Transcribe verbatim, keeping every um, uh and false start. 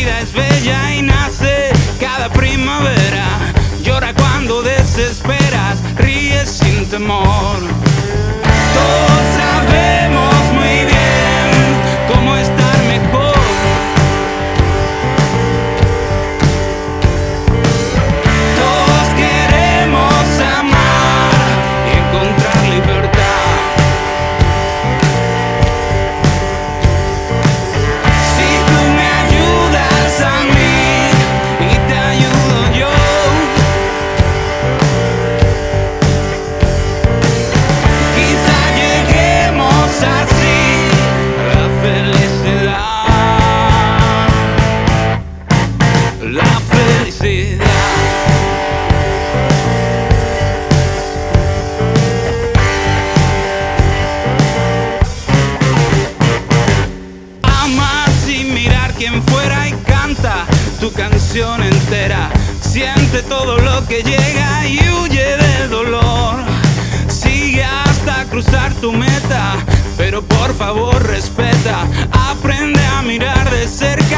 vida es bella y nace cada primavera. Llora cuando desesperas, ríes sin temor. Todos sabemos muy bien cómo estar mejor. Todos queremos amar y encontrar libertad. Si tú me ayudas a mí y te ayudo yo, quizá lleguemos así a la felicidad. La felicidad. Ama sin mirar quién fuera y canta tu canción entera. Siente todo lo que llega y huye del dolor. Sigue hasta cruzar tu meta, pero por favor respeta. Aprende a mirar de cerca